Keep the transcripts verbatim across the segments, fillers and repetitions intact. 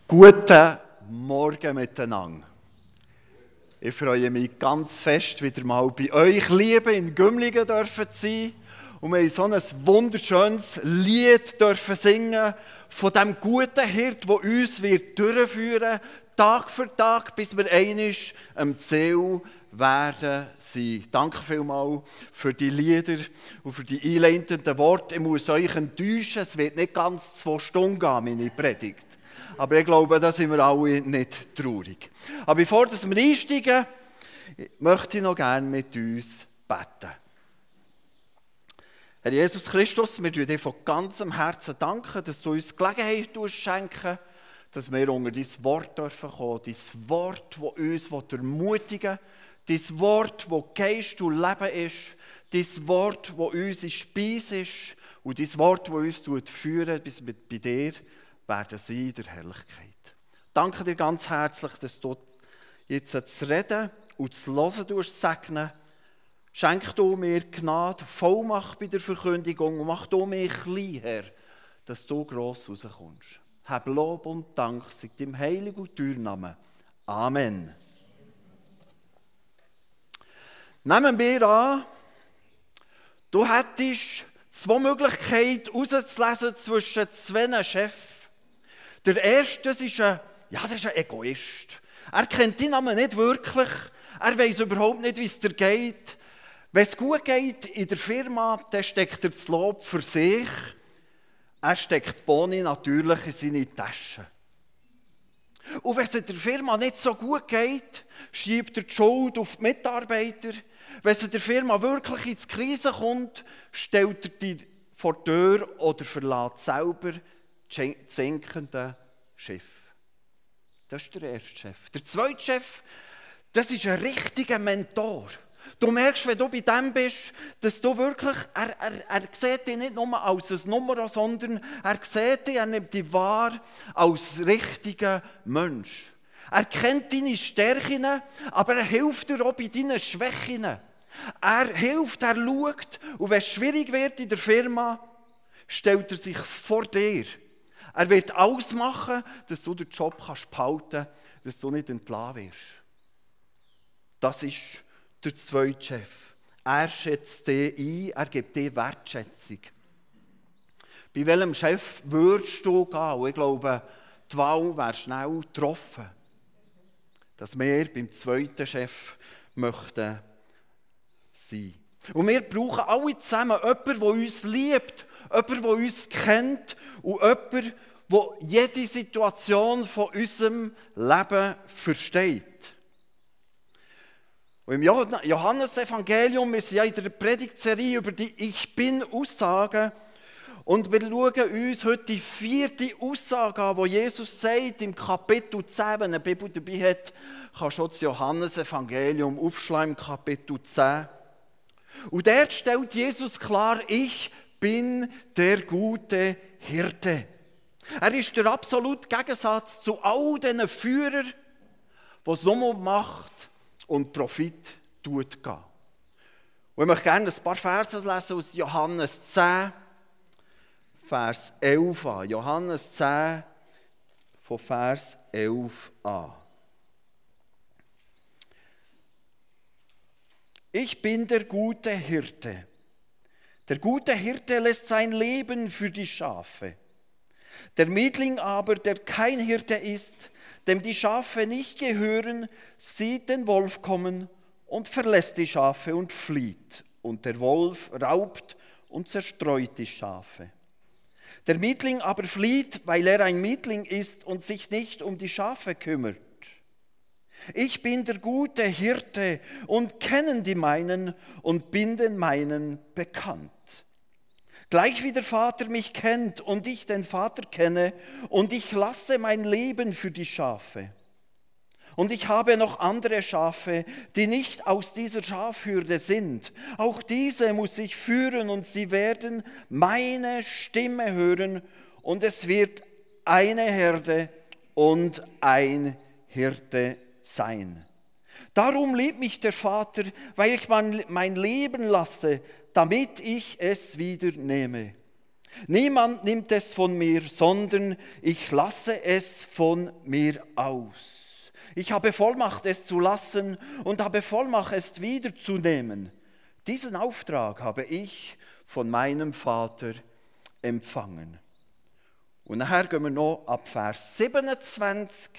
Guten Morgen miteinander. Ich freue mich ganz fest, wieder mal bei euch Liebe in Gümligen dürfen zu sein. Und wir haben so ein wunderschönes Lied dürfen singen von dem guten Hirt, der uns wird durchführen, Tag für Tag, bis wir einmal am Ziel werden sein. Danke vielmals für die Lieder und für die einleitenden Worte. Ich muss euch enttäuschen, es wird nicht ganz zwei Stunden gehen, meine Predigt. Aber ich glaube, da sind wir alle nicht traurig. Aber bevor wir einsteigen, möchte ich noch gerne mit uns beten. Herr Jesus Christus, wir danken dir von ganzem Herzen danken, dass du uns Gelegenheit schenken, dass wir unter dein Wort dürfen kommen, dein Wort, das uns ermutigen will, dein Wort, das Geist und Leben ist, dein Wort, das unsere Speise ist und dein Wort, das uns führen, bis wir bei dir werden sie in der Herrlichkeit. Danke dir ganz herzlich, dass du jetzt zu reden und zu hören segnen. Schenk du mir Gnade, Vollmacht bei der Verkündigung und mach du mich klein, Herr, dass du gross rauskommst. Hab Lob und Dank, sei dem heiligen und teuren Namen. Amen. Nehmen wir an, du hättest zwei Möglichkeiten herauszulesen zwischen zwei Chefs. Der erste das ist, ein, ja, das ist ein Egoist. Er kennt deinen Namen nicht wirklich. Er weiss überhaupt nicht, wie es dir geht. Wenn es gut geht in der Firma, dann steckt er das Lob für sich. Er steckt die Boni natürlich in seine Tasche. Und wenn es in der Firma nicht so gut geht, schiebt er die Schuld auf die Mitarbeiter. Wenn es in der Firma wirklich in die Krise kommt, stellt er die vor die Tür oder verlässt selber das sinkende Schiff. Das ist der erste Chef. Der zweite Chef, das ist ein richtiger Mentor. Du merkst, wenn du bei dem bist, dass du wirklich, er, er, er sieht dich nicht nur als ein Nummer, sondern er sieht dich, er nimmt dich wahr als richtiger Mensch. Er kennt deine Stärken, aber er hilft dir auch bei deinen Schwächen. Er hilft, er schaut und wenn es schwierig wird in der Firma, stellt er sich vor dir. Er wird alles machen, dass du den Job kannst behalten, dass du nicht entlassen wirst. Das ist der zweite Chef. Er schätzt dich ein, er gibt dir Wertschätzung. Bei welchem Chef würdest du gehen? Und ich glaube, die Wahl wäre schnell getroffen. Dass wir beim zweiten Chef möchten sein. Und wir brauchen alle zusammen jemanden, der uns liebt, jemanden, der uns kennt und jemanden, der jede Situation von unserem Leben versteht. Und im Johannesevangelium, wir sind ja in der Predigtserie über die Ich Bin-Aussagen und wir schauen uns heute die vierte Aussage an, wo Jesus sagt im Kapitel zehn, wenn eine Bibel dabei hat, kannst du das Johannesevangelium aufschlagen im Kapitel zehn. Und dort stellt Jesus klar, ich bin der gute Hirte. Er ist der absolute Gegensatz zu all diesen Führern, die es nur um Macht und Profit tut gehen. Und ich möchte gerne ein paar Verse lesen aus Johannes zehn, Vers elf an. Johannes zehn, von Vers elf an. Ich bin der gute Hirte. Der gute Hirte lässt sein Leben für die Schafe. Der Mietling aber, der kein Hirte ist, dem die Schafe nicht gehören, sieht den Wolf kommen und verlässt die Schafe und flieht. Und der Wolf raubt und zerstreut die Schafe. Der Mietling aber flieht, weil er ein Mietling ist und sich nicht um die Schafe kümmert. Ich bin der gute Hirte und kennen die meinen und bin den meinen bekannt. Gleich wie der Vater mich kennt und ich den Vater kenne und ich lasse mein Leben für die Schafe. Und ich habe noch andere Schafe, die nicht aus dieser Schafhürde sind. Auch diese muss ich führen und sie werden meine Stimme hören und es wird eine Herde und ein Hirte sein. Darum liebt mich der Vater, weil ich mein Leben lasse, damit ich es wieder nehme. Niemand nimmt es von mir, sondern ich lasse es von mir aus. Ich habe Vollmacht, es zu lassen und habe Vollmacht, es wiederzunehmen. Diesen Auftrag habe ich von meinem Vater empfangen. Und nachher gehen wir noch ab Vers siebenundzwanzig.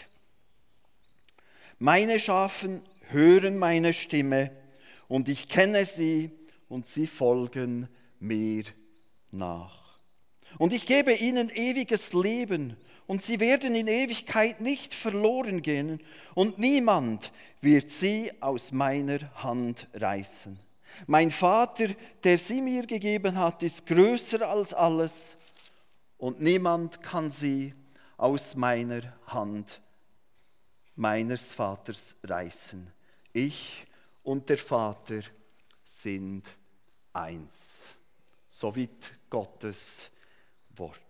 Meine Schafen hören meine Stimme und ich kenne sie und sie folgen mir nach. Und ich gebe ihnen ewiges Leben und sie werden in Ewigkeit nicht verloren gehen und niemand wird sie aus meiner Hand reißen. Mein Vater, der sie mir gegeben hat, ist größer als alles und niemand kann sie aus meiner Hand, meines Vaters, reißen. Ich und der Vater sind eins. Soweit Gottes Wort.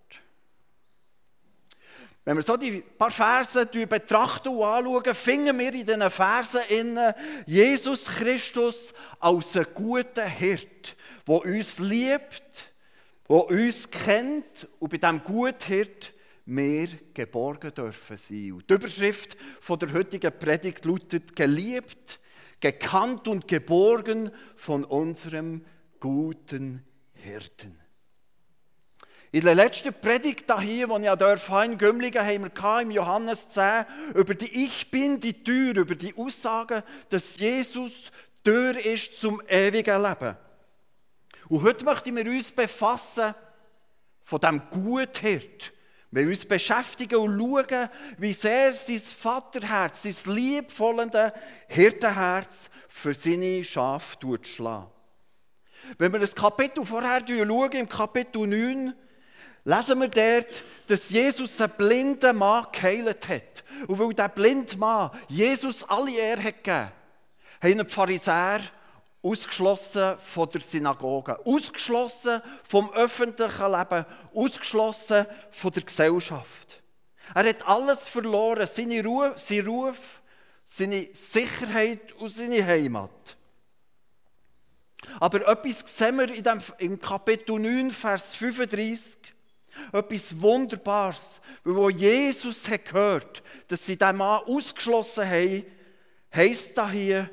Wenn wir so die paar Verse betrachten und anschauen, finden wir in diesen Versen innen Jesus Christus als einen guten Hirt, der uns liebt, der uns kennt und bei diesem guten Hirt wir geborgen dürfen sein. Und die Überschrift von der heutigen Predigt lautet: geliebt, gekannt und geborgen von unserem guten Hirten. In der letzten Predigt hier, die ich in Gümligen haben wir im Johannes zehn über die Ich bin die Tür, über die Aussage, dass Jesus Tür ist zum ewigen Leben. Und heute möchten wir uns befassen von diesem Guthirt. Wir uns beschäftigen und schauen, wie sehr sein Vaterherz, sein liebvollendes Hirtenherz für seine Schafe schlägt. Wenn wir das Kapitel vorher schauen, im Kapitel neun, lesen wir dort, dass Jesus einen blinden Mann geheilt hat. Und weil dieser blinde Mann Jesus alle Ehre hat gegeben, haben die Pharisäer ausgeschlossen von der Synagoge, ausgeschlossen vom öffentlichen Leben, ausgeschlossen von der Gesellschaft. Er hat alles verloren, seinen Ruf, seinen Ruf, seine Sicherheit und seine Heimat. Aber etwas sehen wir in dem, im Kapitel neun, Vers fünfunddreissig, etwas Wunderbares, weil wo Jesus hat gehört, dass sie diesen Mann ausgeschlossen haben, heisst da hier,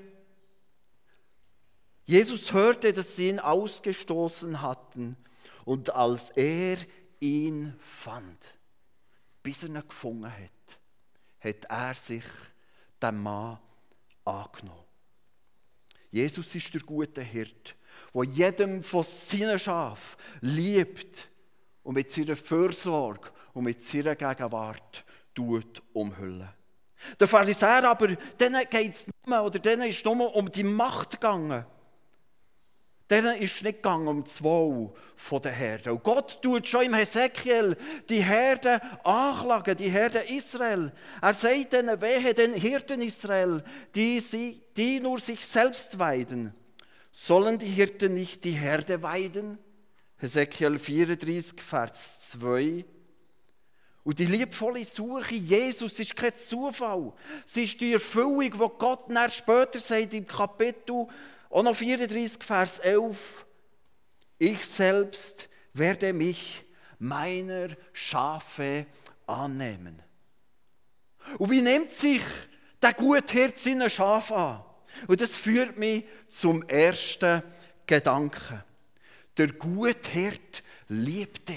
Jesus hörte, dass sie ihn ausgestoßen hatten und als er ihn fand, bis er ihn gefunden hat, hat er sich dem Mann angenommen. Jesus ist der gute Hirt, der jedem von seinen Schafen liebt und mit seiner Fürsorge und mit seiner Gegenwart umhüllen. Der Pharisäer aber, denen geht's nur, oder denen ist nur um die Macht gegangen. Denen ist es nicht gegangen um das Wohl der Herden. Und Gott tut schon im Hesekiel die Herden anklagen, die Herden Israel. Er sagt ihnen, wehe den Hirten Israel, die, sie, die nur sich selbst weiden. Sollen die Hirten nicht die Herde weiden? Hesekiel vierunddreissig, Vers zwei. Und die liebvolle Suche Jesus ist kein Zufall. Es ist die Erfüllung, die Gott dann später sagt im Kapitel auch noch vierunddreissig, Vers elf. Ich selbst werde mich meiner Schafe annehmen. Und wie nimmt sich der Guthirt seine Schafe an? Und das führt mich zum ersten Gedanken. Der Guthirt liebte.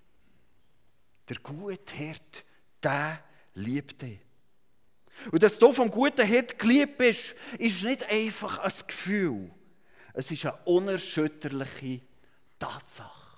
Der Guthirt, der liebte. Und dass du vom guten Hirt geliebt bist, ist nicht einfach ein Gefühl. Es ist eine unerschütterliche Tatsache.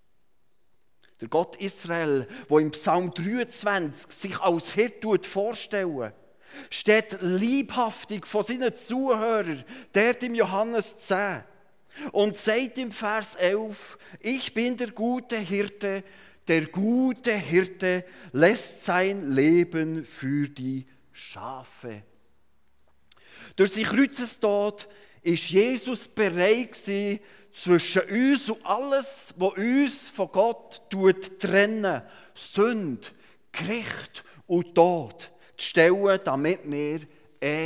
Der Gott Israel, der im Psalm dreiundzwanzig sich als Hirt vorstellt, steht liebhaftig von seinen Zuhörern, dort im Johannes zehn, und sagt im Vers elf, ich bin der gute Hirte, der gute Hirte lässt sein Leben für die Schafe. Durch sein Kreuzestod ist Jesus bereit gewesen, zwischen uns und alles, was uns von Gott trennen, Sünde, Gericht und Tod, zu stellen, damit wir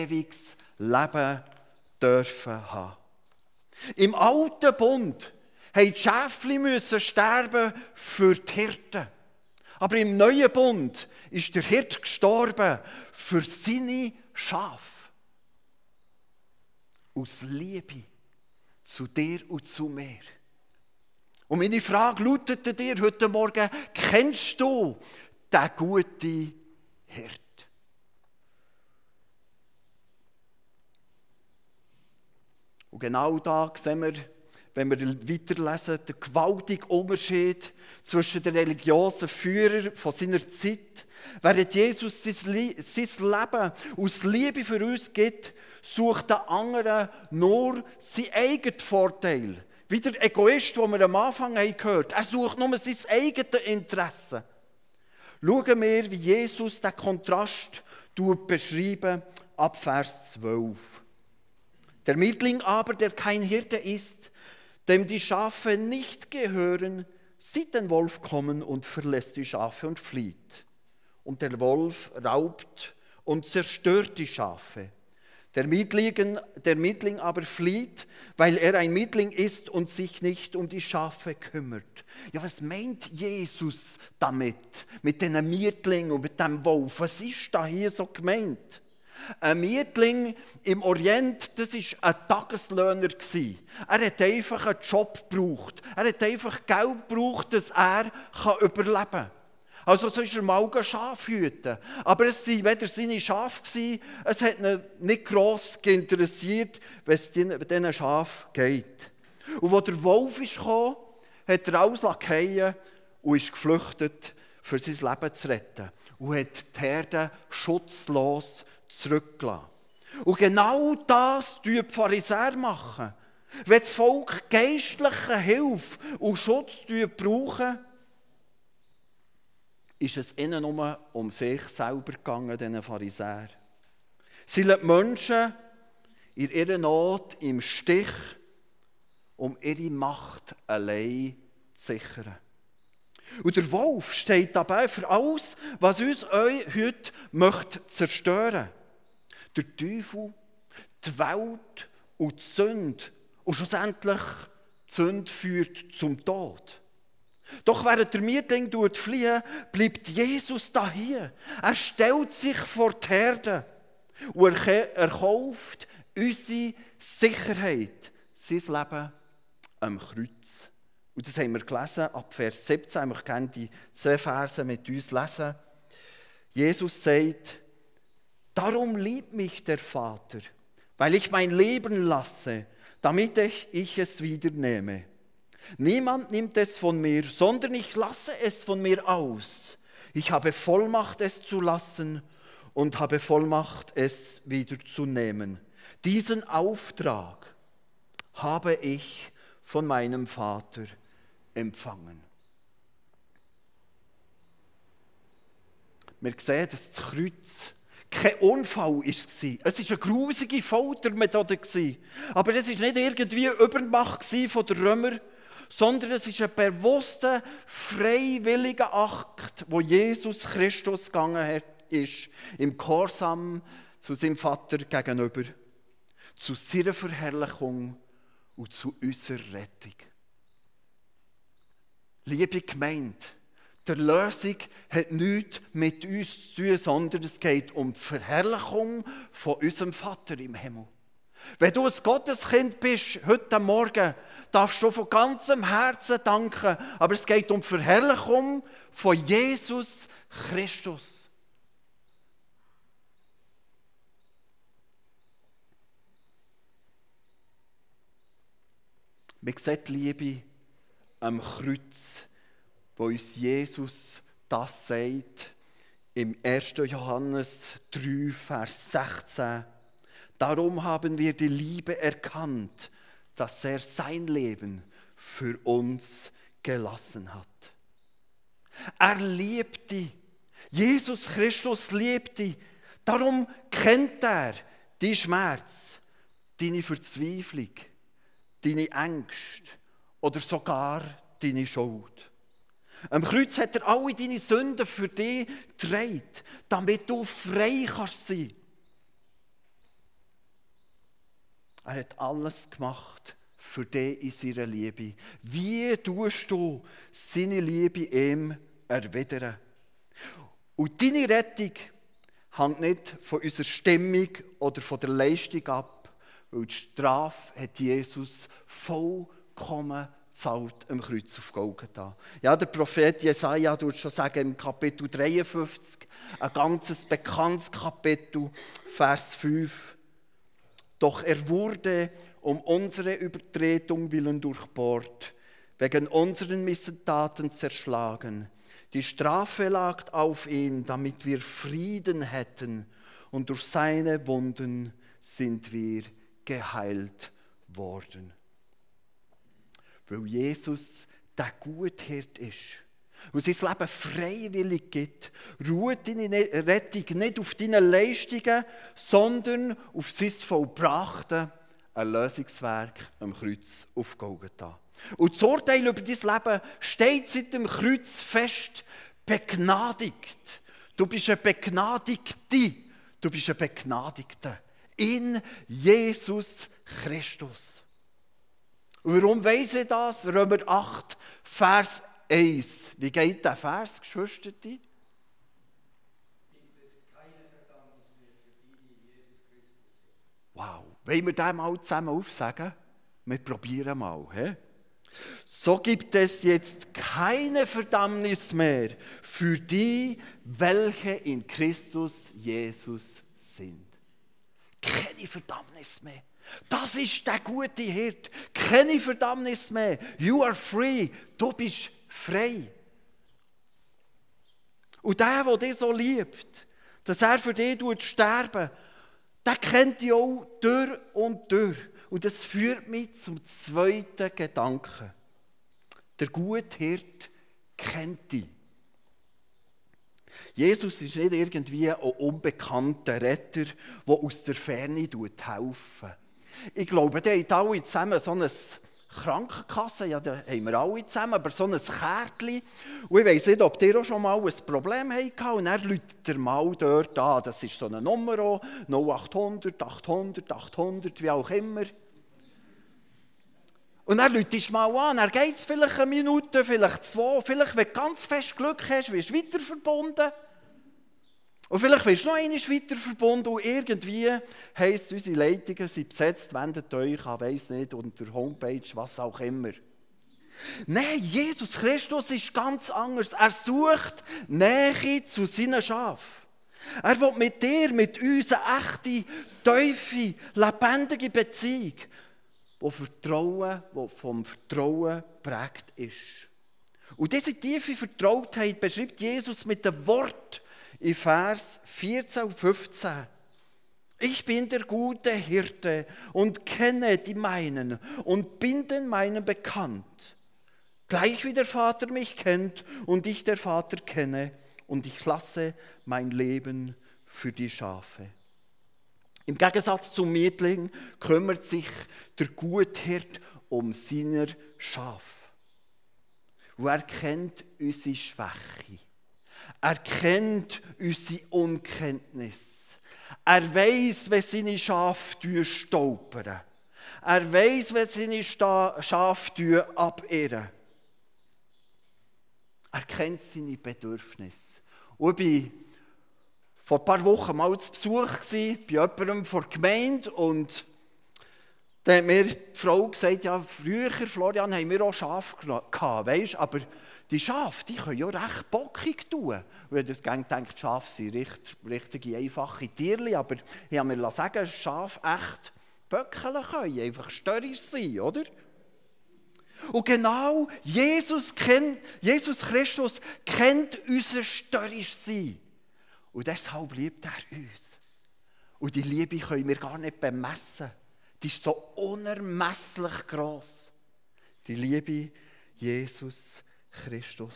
ewiges Leben dürfen haben. Im alten Bund haben die Schäfchen müssen sterben für die Hirten. Aber im neuen Bund ist der Hirt gestorben für seine Schafe. Aus Liebe zu dir und zu mir. Und meine Frage lautet dir heute Morgen, kennst du den guten Hirt? Und genau da sehen wir, wenn wir weiterlesen, den gewaltigen Unterschied zwischen den religiösen Führern von seiner Zeit. Während Jesus sein Leben aus Liebe für uns gibt, sucht der andere nur seinen eigenen Vorteil. Wie der Egoist, den wir am Anfang gehört haben. Er sucht nur sein eigenes Interesse. Schauen wir, wie Jesus den Kontrast beschreibt, ab Vers zwölf. Der Mietling aber, der kein Hirte ist, dem die Schafe nicht gehören, sieht den Wolf kommen und verlässt die Schafe und flieht. Und der Wolf raubt und zerstört die Schafe. Der Mietling, der Mietling aber flieht, weil er ein Mietling ist und sich nicht um die Schafe kümmert. Ja, was meint Jesus damit? Mit diesen Mietlingen und mit dem Wolf? Was ist da hier so gemeint? Ein Mietling im Orient, das war ein Tageslöhner. Er hat einfach einen Job gebraucht. Er hat einfach Geld gebraucht, dass er überleben kann. Also so ist er mal Schafe hüten. Aber es waren weder seine Schafe, es hat ihn nicht gross interessiert, wenn es diesen Schafen geht. Und als der Wolf kam, hat er alles fallen und ist geflüchtet, für sein Leben zu retten. Und hat die Herde schutzlos zurückgelassen. Und genau das machen die Pharisäer. Wenn das Volk geistliche Hilfe und Schutz brauchen, ist es ihnen nur um sich selber gegangen, diesen Pharisäern. Sie lassen die Menschen in ihrer Not im Stich, um ihre Macht allein zu sichern. Und der Wolf steht dabei für alles, was uns heute möchte zerstören. Der Teufel, die Welt und die Sünde. Und schlussendlich die Sünde führt zum Tod. Doch während der Mietling flieht, bleibt Jesus da hier. Er stellt sich vor die Herde und er kauft unsere Sicherheit, sein Leben am Kreuz. Und das haben wir gelesen, ab Vers siebzehn. Ich möchte die zwei Verse mit uns lesen. Jesus sagt, darum liebt mich der Vater, weil ich mein Leben lasse, damit ich, ich es wieder nehme. Niemand nimmt es von mir, sondern ich lasse es von mir aus. Ich habe Vollmacht, es zu lassen und habe Vollmacht, es wieder zu nehmen. Diesen Auftrag habe ich von meinem Vater empfangen. Wir sehen, dass das Kreuz kein Unfall war. Es war eine grusige Foltermethode. Aber es war nicht irgendwie eine Übermacht von den Römern, sondern es ist ein bewusster, freiwilliger Akt, wo Jesus Christus gegangen ist, im Gehorsam zu seinem Vater gegenüber, zu seiner Verherrlichung und zu unserer Rettung. Liebe Gemeinde, die Lösung hat nichts mit uns zu tun, sondern es geht um die Verherrlichung von unserem Vater im Himmel. Wenn du ein Gotteskind bist, heute Morgen, darfst du von ganzem Herzen danken, aber es geht um die Verherrlichung von Jesus Christus. Wir sehen die Liebe am Kreuz, wo uns Jesus das sagt, im ersten Johannes drei, Vers sechzehn. Darum haben wir die Liebe erkannt, dass er sein Leben für uns gelassen hat. Er liebt dich. Jesus Christus liebt dich. Darum kennt er deinen Schmerz, deine Verzweiflung, deine Ängste oder sogar deine Schuld. Am Kreuz hat er alle deine Sünden für dich getragen, damit du frei kannst sein. Er hat alles gemacht, für dich in seiner Liebe? Wie tust du seine Liebe ihm erwidern? Und deine Rettung hängt nicht von unserer Stimmung oder von der Leistung ab, weil die Strafe hat Jesus vollkommen gezahlt am Kreuz auf Golgatha. Ja, der Prophet Jesaja tut schon sagen im Kapitel dreiundfünfzig, ein ganz bekanntes Kapitel, Vers fünf. Doch er wurde um unsere Übertretung willen durchbohrt, wegen unseren Missetaten zerschlagen. Die Strafe lag auf ihn, damit wir Frieden hätten, und durch seine Wunden sind wir geheilt worden. Weil Jesus der Guthirt ist und sein Leben freiwillig gibt, ruht deine Rettung nicht auf deinen Leistungen, sondern auf sein vollbrachtes Erlösungswerk am Kreuz auf Golgatha. Und das Urteil über dein Leben steht seit dem Kreuz fest: begnadigt. Du bist ein Begnadigte. Du bist ein Begnadigter in Jesus Christus. Und warum weiss ich das? Römer acht, Vers eins. Wie geht der Vers, Geschwister? Gibt es keine Verdammnis mehr für die, die in Jesus Christus sind. Wow. Wollen wir den mal zusammen aufsagen? Wir probieren mal. He? So gibt es jetzt keine Verdammnis mehr für die, welche in Christus Jesus sind. Keine Verdammnis mehr. Das ist der gute Hirt. Keine Verdammnis mehr. You are free. Du bist frei. Und der, der dich so liebt, dass er für dich sterben, der kennt dich auch durch und durch. Und das führt mich zum zweiten Gedanken. Der gute Hirt kennt dich. Jesus ist nicht irgendwie ein unbekannter Retter, der aus der Ferne helfen. Ich glaube, die haben alle zusammen so eine Krankenkasse, ja, da haben wir alle zusammen, aber so ein Kärtchen. Und ich weiss nicht, ob ihr auch schon mal ein Problem hattet. Und dann ruft ihr mal dort an. Das ist so eine Nummer, null achthundert, achthundert, achthundert, wie auch immer. Und dann rufst du mal an, dann geht es vielleicht eine Minute, vielleicht zwei, vielleicht, wenn du ganz fest Glück hast, wirst du weiter verbunden. Und vielleicht wirst du noch einmal weiter verbunden und irgendwie heisst es, unsere Leitungen sind besetzt, wendet euch an, weiss nicht, unter Homepage, was auch immer. Nein, Jesus Christus ist ganz anders. Er sucht Nähe zu seinen Schafen. Er will mit dir, mit uns eine echte, tiefe, lebendige Beziehung, die Vertrauen, die vom Vertrauen geprägt ist. Und diese tiefe Vertrautheit beschreibt Jesus mit dem Wort in Vers vierzehn und fünfzehn. Ich bin der gute Hirte und kenne die meinen und bin den meinen bekannt. Gleich wie der Vater mich kennt und ich der Vater kenne und ich lasse mein Leben für die Schafe. Im Gegensatz zum Mietling kümmert sich der Guthirt um seine Schafe. Und er kennt unsere Schwäche. Er kennt unsere Unkenntnis. Er weiss, wenn seine Schafe stolpern. Er weiss, wenn seine Schafe abirren. Er kennt seine Bedürfnisse. Und ich war vor ein paar Wochen mal zu Besuch bei jemandem von der Gemeinde und dann hat mir die Frau gesagt, ja, früher, Florian, haben wir auch Schafe gehabt, weißt, aber die Schafe, die können ja recht bockig tun. Und ich habe gedacht, die Schafe sind richtig, richtige, einfache Tierchen, aber ich habe mir sagen, Schafe echt böckeln können, einfach störrisch sein, oder? Und genau Jesus, kennt, Jesus Christus kennt unser störrisch sein. Und deshalb liebt er uns. Und die Liebe können wir gar nicht bemessen. Die ist so unermesslich gross. Die Liebe Jesus Christus.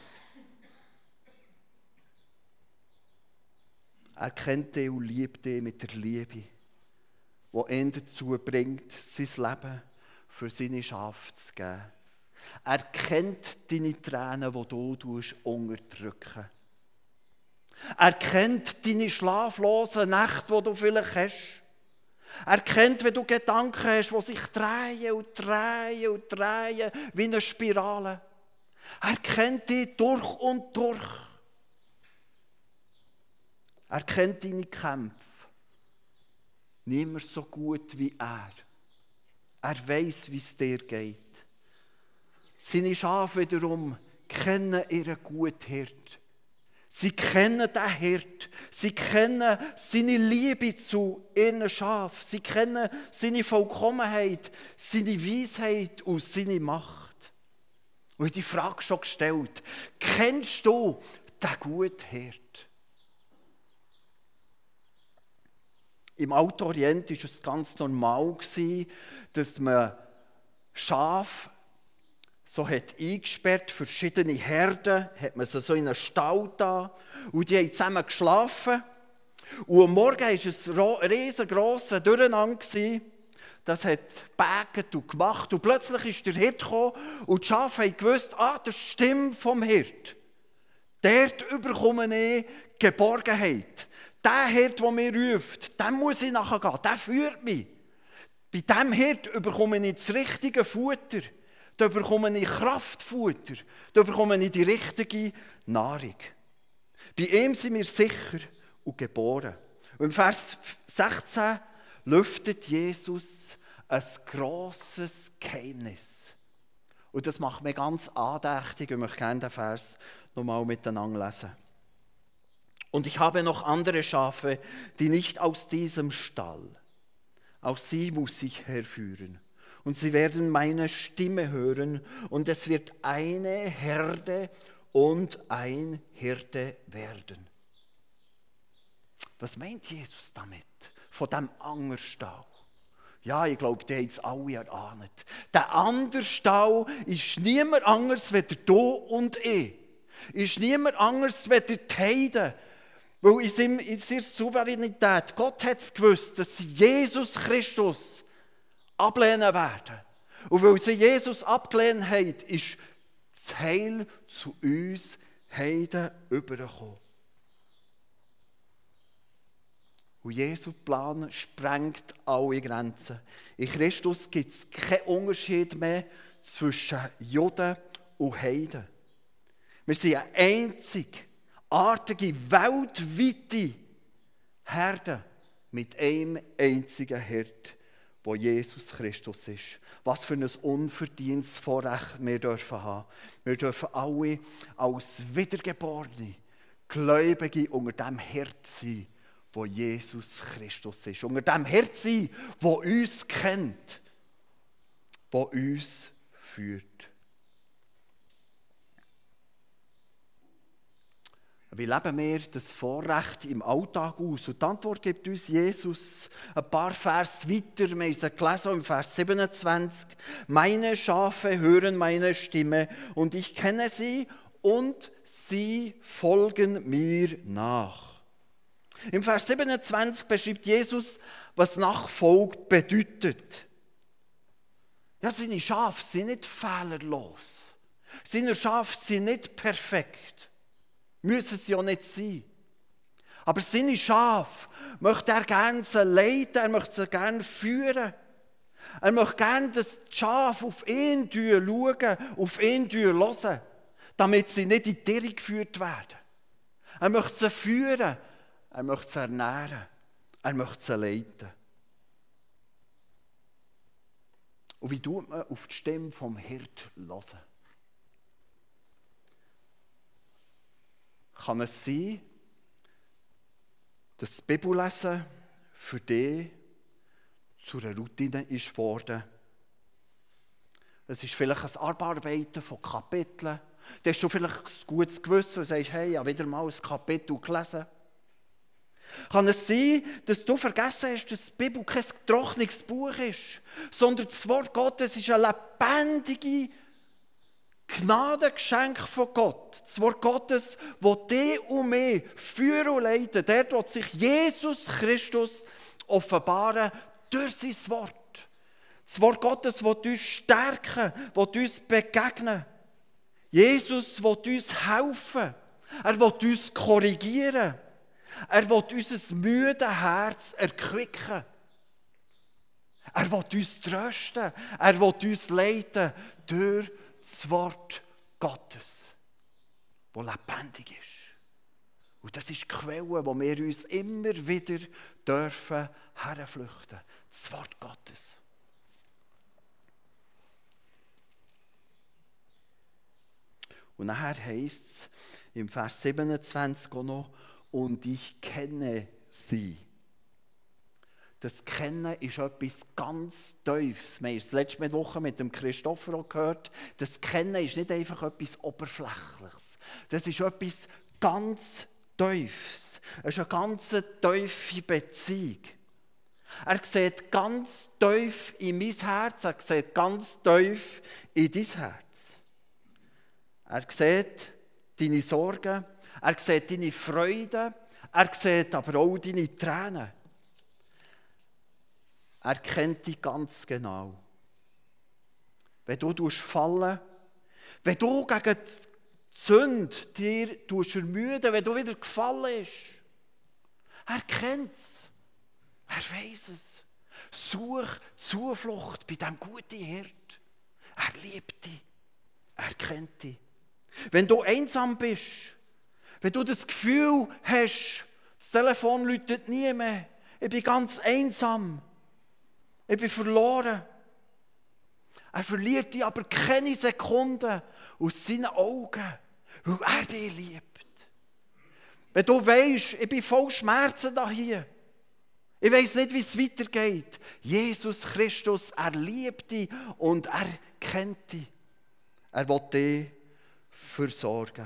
Er kennt dich und liebt dich mit der Liebe, die ihn dazu bringt, sein Leben für seine Schafe zu geben. Er kennt deine Tränen, die du unterdrücken. Er kennt deine schlaflosen Nächte, die du vielleicht hast. Er kennt, wenn du Gedanken hast, die sich drehen und drehen und drehen, wie eine Spirale. Er kennt dich durch und durch. Er kennt deine Kämpfe. Niemand so gut wie er. Er weiss, wie es dir geht. Seine Schafe wiederum kennen ihren guten Hirt. Sie kennen den Hirt. Sie kennen seine Liebe zu ihren Schafen. Sie kennen seine Vollkommenheit, seine Weisheit und seine Macht. Und ich habe die Frage schon gestellt: Kennst du den guten Hirt? Im Alten Orient war es ganz normal, dass man Schafe so hat eingesperrt, verschiedene Herden, hat man sie so in einen Stall da und die haben zusammen geschlafen. Und am Morgen war es ein riesengroßes Durcheinander. Das hat gebägt und gemacht und plötzlich ist der Hirt gekommen und die Schafe haben gewusst, ah, das ist die Stimme vom Hirt. Dort bekomme ich Geborgenheit. Der Hirt, der mich ruft, dem muss ich nachgehen, der führt mich. Bei diesem Hirt bekomme ich das richtige Futter. Da bekomme ich Kraftfutter. Da bekomme ich die richtige Nahrung. Bei ihm sind wir sicher und geboren. Und im Vers sechzehn lüftet Jesus ein grosses Geheimnis. Und das macht mich ganz andächtig. Ich möchte gerne den Vers nochmal miteinander lesen. Und ich habe noch andere Schafe, die nicht aus diesem Stall. Auch sie muss ich herführen. Und sie werden meine Stimme hören, und es wird eine Herde und ein Hirte werden. Was meint Jesus damit? Von diesem Angerstall? Ja, ich glaube, die haben es alle erahnt. Der andere Stall ist niemand anderes als du und ich. Ist niemand anderes als die Heiden. Weil in seiner Souveränität, Gott hat es gewusst, dass sie Jesus Christus ablehnen werden. Und weil sie Jesus abgelehnt haben, ist das Heil zu uns Heiden übergekommen. Und Jesu Plan sprengt alle Grenzen. In Christus gibt es keinen Unterschied mehr zwischen Juden und Heiden. Wir sind eine einzigartige, weltweite Herde mit einem einzigen Hirt, wo Jesus Christus ist. Was für ein unverdientes Vorrecht wir dürfen haben. Wir dürfen alle als Wiedergeborene, Gläubige unter dem Hirt sein, wo Jesus Christus ist. Unter dem Hirt sein, wo uns kennt, wo uns führt. Wie leben wir das Vorrecht im Alltag aus? Und die Antwort gibt uns Jesus ein paar Vers weiter. Wir haben es gelesen im Vers siebenundzwanzig. Meine Schafe hören meine Stimme und ich kenne sie und sie folgen mir nach. Im Vers siebenundzwanzig beschreibt Jesus, was Nachfolge bedeutet. Ja, seine Schafe sind nicht fehlerlos. Seine Schafe sind nicht perfekt. Müssen sie ja nicht sein. Aber seine Schafe möchte er gerne leiten, er möchte sie gerne führen. Er möchte gerne, dass die Schafe auf ihn schauen, auf ihn hören, damit sie nicht in die Irre geführt werden. Er möchte sie führen, er möchte sie ernähren, er möchte sie leiten. Und wie tut man auf die Stimme vom Hirt hören? Kann es sein, dass das Bibellesen für dich zu einer Routine ist geworden? Es ist vielleicht ein Abarbeiten von Kapiteln. Da hast du vielleicht ein gutes Gewissen und sagst, hey, ich habe wieder mal ein Kapitel gelesen. Kann es sein, dass du vergessen hast, dass die Bibel kein trockenes Buch ist, sondern das Wort Gottes ist eine lebendige Gnadengeschenk von Gott. Das Wort Gottes, das dich und mich führen und leiten. Dort wird sich Jesus Christus offenbaren durch sein Wort. Das Wort Gottes will uns stärken, will uns begegnen. Jesus will uns helfen. Er will uns korrigieren. Er will unser müde Herz erquicken. Er will uns trösten. Er will uns leiten durch das Wort Gottes, das lebendig ist. Und das ist die Quelle, wo wir uns immer wieder dürfen herflüchten. Das Wort Gottes. Und nachher heisst es im Vers siebenundzwanzig auch noch, und ich kenne sie. Das Kennen ist etwas ganz Tiefes. Wir haben es letzte Woche mit dem Christopher auch gehört. Das Kennen ist nicht einfach etwas Oberflächliches. Das ist etwas ganz Tiefes. Es ist eine ganz tiefe Beziehung. Er sieht ganz tief in mein Herz, er sieht ganz tief in dein Herz. Er sieht deine Sorgen, er sieht deine Freude, er sieht aber auch deine Tränen. Er kennt dich ganz genau. Wenn du fallen, wenn du gegen die Sünde dir ermüden, wenn du wieder gefallen bist, er kennt es. Er weiss es. Such Zuflucht bei diesem guten Hirt. Er liebt dich. Er kennt dich. Wenn du einsam bist, wenn du das Gefühl hast, das Telefon läutet nie mehr, ich bin ganz einsam, ich bin verloren. Er verliert dich aber keine Sekunde aus seinen Augen, weil er dich liebt. Wenn du weisst, ich bin voll Schmerzen hier, ich weiss nicht, wie es weitergeht. Jesus Christus, er liebt dich und er kennt dich. Er will dich versorgen.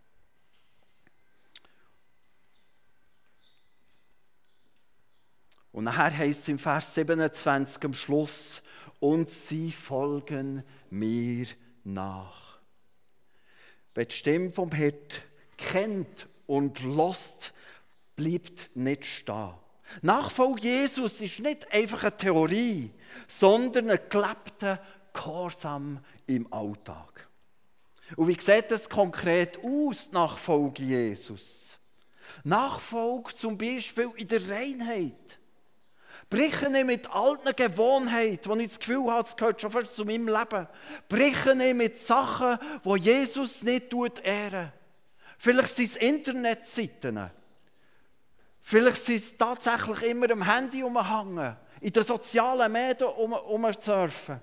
Und nachher heisst es im Vers siebenundzwanzig am Schluss, und sie folgen mir nach. Wer die Stimme vom Hirt kennt und lässt, bleibt nicht stehen. Nachfolge Jesus ist nicht einfach eine Theorie, sondern ein gelebter Gehorsam im Alltag. Und wie sieht das konkret aus, Nachfolge Jesus? Nachfolge zum Beispiel in der Reinheit. Breche nicht mit alten Gewohnheiten, wo ich das Gefühl habe, es gehört schon fast zu meinem Leben. Breche nicht mit Sachen, die Jesus nicht ehren. Vielleicht sind es Internetseiten. Vielleicht sind es tatsächlich immer am Handy rumhängen, in den sozialen Medien rumsurfen.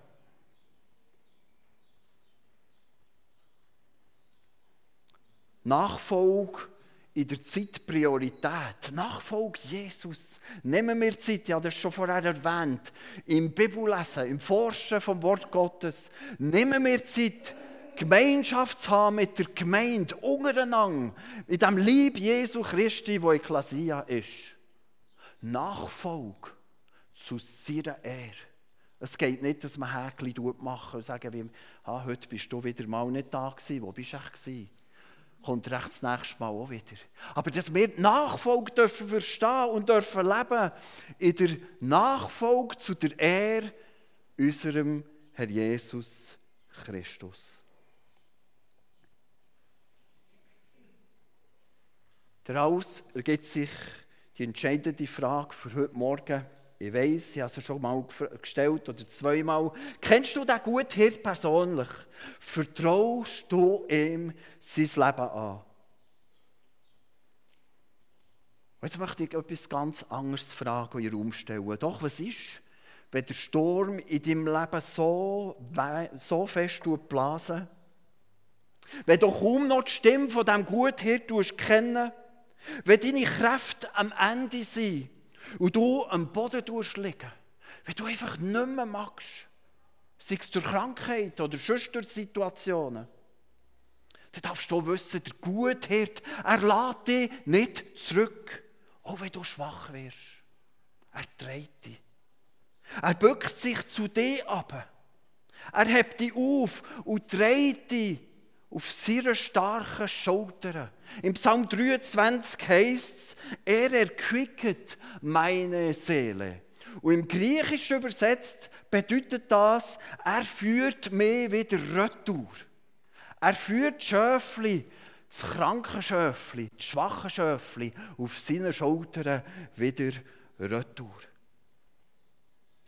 Nachfolge in der Zeit Priorität. Nachfolge Jesus. Nehmen wir Zeit, ich habe das schon vorher erwähnt, im Bibellesen, im Forschen vom Wort Gottes. Nehmen wir Zeit, Gemeinschaft zu haben mit der Gemeinde, untereinander, in dem Lieb Jesu Christi, wo Ekklesia ist. Nachfolge zu seiner Ehre. Es geht nicht, dass man Häkchen machen und sagen, wie, ah, heute bist du wieder mal nicht da gewesen. Wo bist du echt gewesen? Kommt recht das nächste Mal auch wieder. Aber dass wir die Nachfolge dürfen verstehen und dürfen leben, in der Nachfolge zu der Ehre unserem Herr Jesus Christus. Daraus ergibt sich die entscheidende Frage für heute Morgen. Ich weiss, ich habe sie schon mal gestellt oder zweimal. Kennst du den guten Hirt persönlich? Vertraust du ihm sein Leben an? Und jetzt möchte ich etwas ganz anderes fragen und in den Raum stellen. Doch, was ist, wenn der Sturm in deinem Leben so, so fest blasen? Wenn du kaum noch die Stimme von diesem guten Hirt kennen, wenn deine Kräfte am Ende sind, und du am Boden liegen, wenn du einfach nicht mehr magst, sei es durch Krankheit oder sonst durch Situationen, dann darfst du wissen, der gute Hirt, er lässt dich nicht zurück, auch wenn du schwach wirst. Er trägt dich. Er bückt sich zu dir ab. Er hebt dich auf und trägt dich auf seine starken Schultern. Im Psalm dreiundzwanzig heisst es, er erquicket meine Seele. Und im Griechischen übersetzt bedeutet das, er führt mich wieder retour. Er führt das Schöfli, das kranke Schöfli, das schwache Schöfli auf seinen Schultern wieder retour.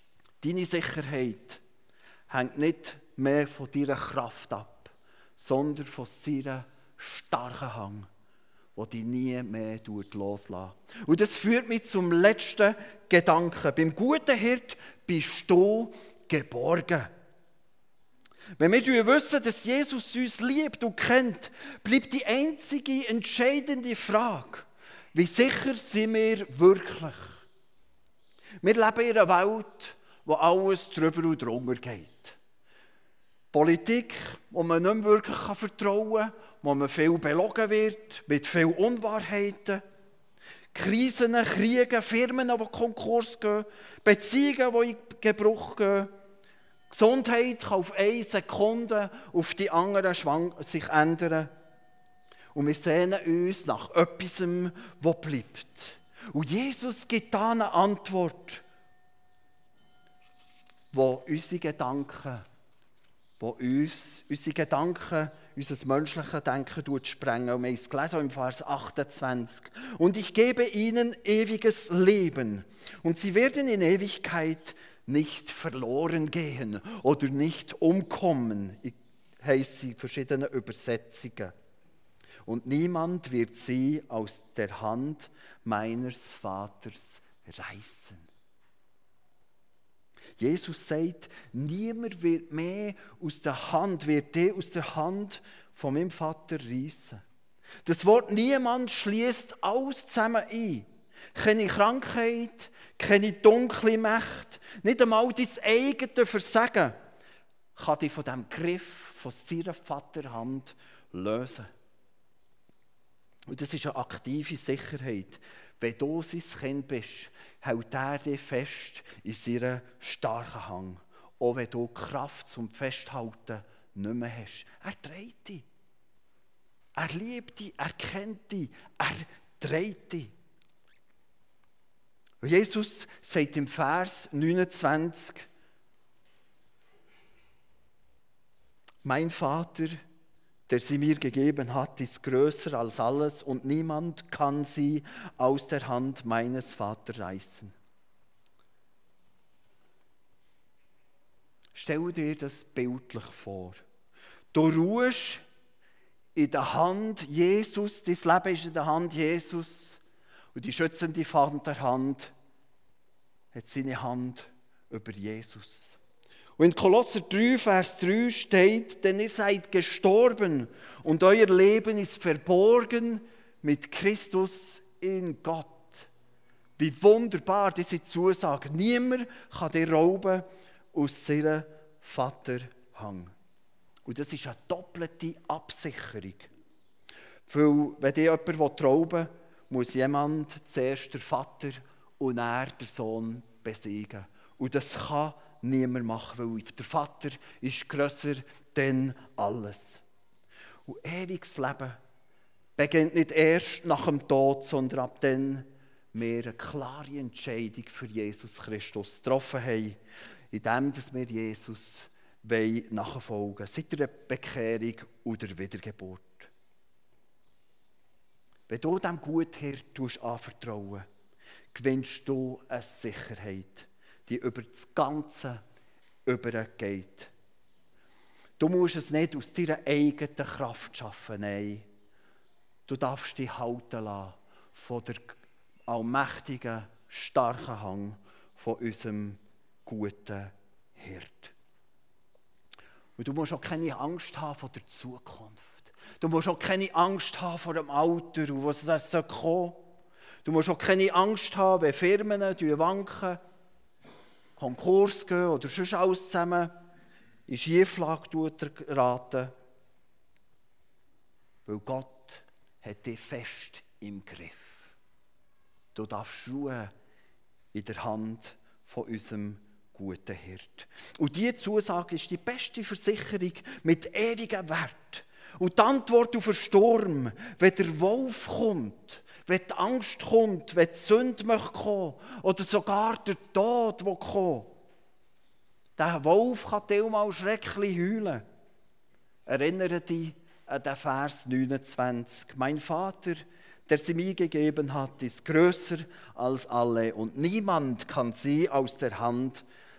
Deine Sicherheit hängt nicht mehr von deiner Kraft ab, sondern von seiner starken Hang, der dich nie mehr loslässt. Und das führt mich zum letzten Gedanken. Beim guten Hirt bist du geborgen. Wenn wir wissen, dass Jesus uns liebt und kennt, bleibt die einzige entscheidende Frage, wie sicher sind wir wirklich? Wir leben in einer Welt, wo alles drüber und drunter geht. Politik, wo man nicht mehr wirklich vertrauen kann, wo man viel belogen wird, mit vielen Unwahrheiten. Krisen, Kriege, Firmen, die Konkurs gehen, Beziehungen, die in Gebruch gehen. Gesundheit kann auf eine Sekunde auf die andere sich ändern. Und wir sehnen uns nach etwas, das bleibt. Und Jesus gibt da eine Antwort, wo unsere Gedanken, wo uns, unsere Gedanken, unser menschliches Denken sprengen. Und wir haben es gelesen im Vers achtundzwanzig. Und ich gebe ihnen ewiges Leben. Und sie werden in Ewigkeit nicht verloren gehen oder nicht umkommen, heisst sie in verschiedenen Übersetzungen. Und niemand wird sie aus der Hand meines Vaters reißen. Jesus sagt, niemand wird mehr aus der Hand, wird die aus der Hand von meinem Vater reißen. Das Wort niemand schließt alles zusammen ein. Keine Krankheit, keine dunkle Macht, nicht einmal dein eigenes Versagen kann dich von diesem Griff von seiner Vaterhand lösen. Und das ist eine aktive Sicherheit. Wenn du sein Kind bist, hält er dich fest in seiner starken Hang. Auch wenn du Kraft zum Festhalten nicht mehr hast. Er trägt dich. Er liebt dich, er kennt dich, er trägt dich. Und Jesus sagt im Vers neunundzwanzig, mein Vater, der sie mir gegeben hat, ist größer als alles und niemand kann sie aus der Hand meines Vaters reißen. Stell dir das bildlich vor. Du ruhst in der Hand Jesus, dein Leben ist in der Hand Jesus und die schützende Vaterhand hat seine Hand über Jesus. Und in Kolosser drei, Vers drei steht, denn ihr seid gestorben und euer Leben ist verborgen mit Christus in Gott. Wie wunderbar diese Zusage. Niemand kann dir rauben aus seiner Vaterhand. Und das ist eine doppelte Absicherung. Weil, wenn dir jemand rauben will, muss jemand zuerst der Vater und er der Sohn besiegen. Und das kann niemand machen, weil der Vater ist grösser denn alles. Und ewiges Leben beginnt nicht erst nach dem Tod, sondern ab dann wir eine klare Entscheidung für Jesus Christus getroffen haben, indem wir Jesus nachfolgen wollen, seit der Bekehrung oder Wiedergeburt. Wenn du dem Guthirten anvertrauen, gewinnst du eine Sicherheit, die über das Ganze übergeht. Du musst es nicht aus deiner eigenen Kraft schaffen, nein. Du darfst dich halten lassen von der allmächtigen, starken Hang von unserem guten Hirt. Und du musst auch keine Angst haben vor der Zukunft. Du musst auch keine Angst haben vor dem Alter und was das kommen soll. Du musst auch keine Angst haben, wenn Firmen wanken, Konkurs gehen oder sonst alles zusammen in Schieflage geraten. Weil Gott hat dich fest im Griff. Du darfst ruhen in der Hand von unserem guten Hirt. Und diese Zusage ist die beste Versicherung mit ewigem Wert. Und die Antwort auf den Sturm, wenn der Wolf kommt, wenn die Angst kommt, wenn die Sünde möchte kommen oder sogar der Tod will kommen. Der Wolf kann teilweise schrecklich heulen. Erinnere dich an den Vers neunundzwanzig. Mein Vater, der sie mir gegeben hat, ist größer als alle und niemand kann sie aus der Hand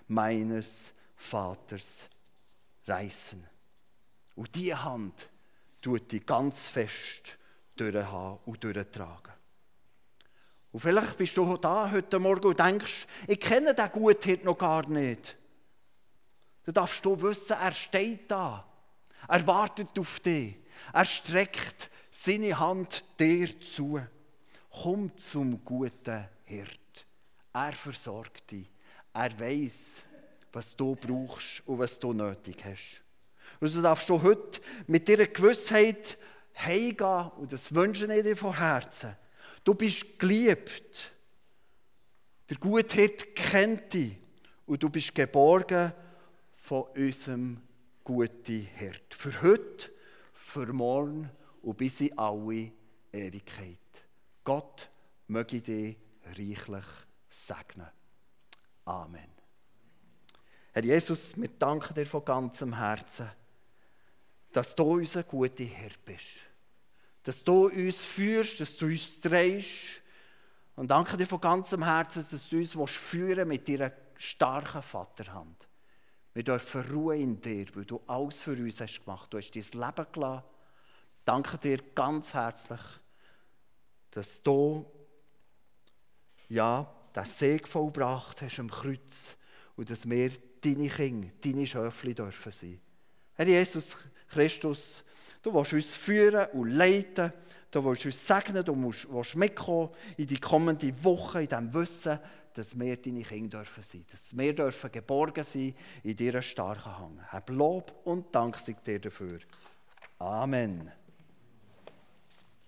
meines Vaters reißen. Und diese Hand tut dich ganz fest durchhaben und durchtragen. Und vielleicht bist du da heute Morgen und denkst, ich kenne den Guthirt noch gar nicht. Dann darfst du wissen, er steht da. Er wartet auf dich. Er streckt seine Hand dir zu. Komm zum guten Hirt. Er versorgt dich. Er weiss, was du brauchst und was du nötig hast. Und so darfst du heute mit dieser Gewissheit heimgehen und das wünsche ich dir von Herzen. Du bist geliebt. Der gute Hirt kennt dich und du bist geborgen von unserem guten Hirt. Für heute, für morgen und bis in alle Ewigkeit. Gott möge dich reichlich segnen. Amen. Herr Jesus, wir danken dir von ganzem Herzen, dass du unser guter Hirt bist. Dass du uns führst, dass du uns drehst. Und danke dir von ganzem Herzen, dass du uns führen mit deiner starken Vaterhand. Wir dürfen ruhen in dir, weil du alles für uns hast gemacht. Du hast dein Leben gelassen. Danke dir ganz herzlich, dass du ja, den Segen vollbracht hast am Kreuz und dass wir deine Kinder, deine Schöfli dürfen sein. Herr Jesus Christus, du willst uns führen und leiten, du willst uns segnen, du willst mitkommen in die kommende Woche, in dem Wissen, dass wir deine Kinder dürfen sein, dass wir dürfen geborgen sein in dieser starken Hand. Hab Lob und Dank sei dir dafür. Amen.